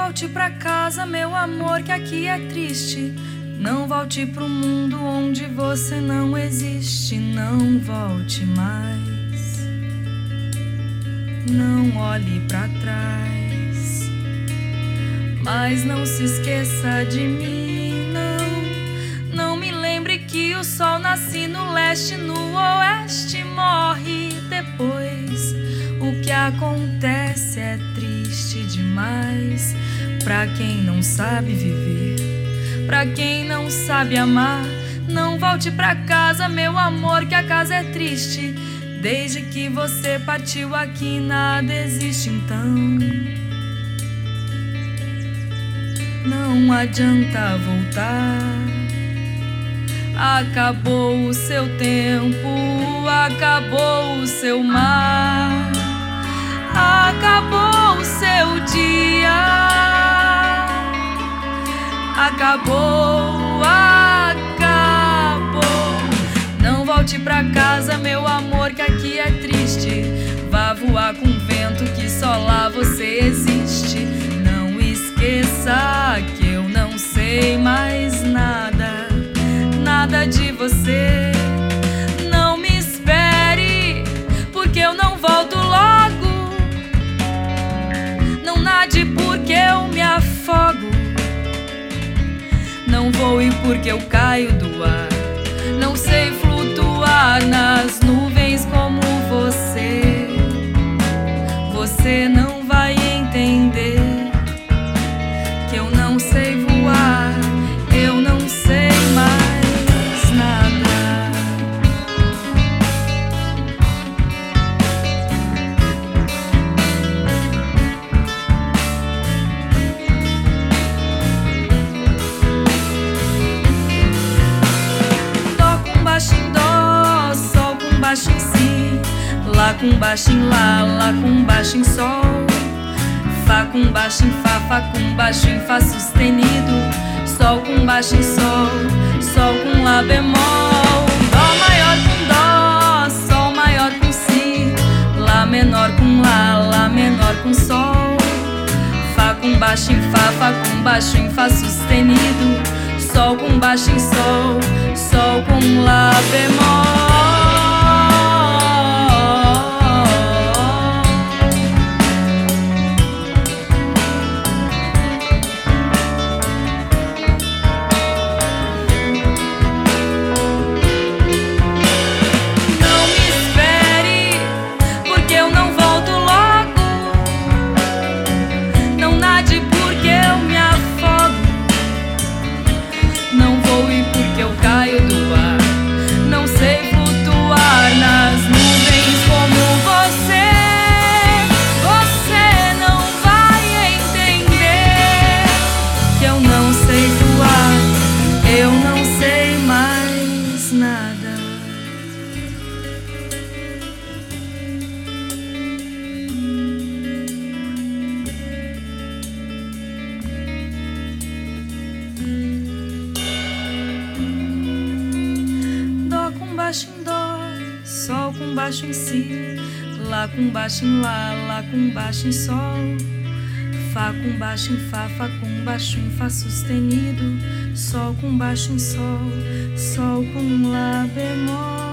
volte pra casa, meu amor, que aqui é triste. Não volte pro mundo onde você não existe. Não volte mais. Não olhe pra trás. Mas não se esqueça de mim, não. Não me lembre que o sol nasce no leste, no oeste morre depois. O que acontece é triste demais pra quem não sabe viver, pra quem não sabe amar. Não volte pra casa, meu amor, que a casa é triste. Desde que você partiu aqui nada existe, então não adianta voltar. Acabou o seu tempo, acabou o seu mar, acabou o seu dia, acabou, acabou. Não volte pra casa, meu amor, que aqui é triste. Vá voar com o vento que só lá você existe. Não esqueça que eu não sei mais nada, nada de você. Não me espere, porque eu não volto logo. Não nade porque eu me afogo. Não voe porque eu caio do ar. Não sei flutuar nas nuvens como você. Você não vai entender que eu não sei voar. Eu não sei mais nada. Baixo em dó, sol com baixo em si, lá com baixo em lá, lá com baixo em sol, fá com baixo em fá, fá com baixo em fá sustenido, sol com baixo em sol, sol com lá bemol, dó maior com dó, sol maior com si, lá menor com lá menor com sol, fá com baixo em fá, fá com baixo em fá sustenido, sol com baixo em sol, sol com lá bemol. Não me espere, porque eu não volto logo. Não nade porque eu me afogo. Não voe porque eu caio do ar. Não sei flutuar nas nuvens como você. Você não vai entender que eu não sei voar. Eu não sei mais nada. Baixo em dó, sol com baixo em si, lá com baixo em lá com baixo em sol, fá com baixo em fá, fá com baixo em fá sustenido, sol com baixo em sol, sol com lá bemol.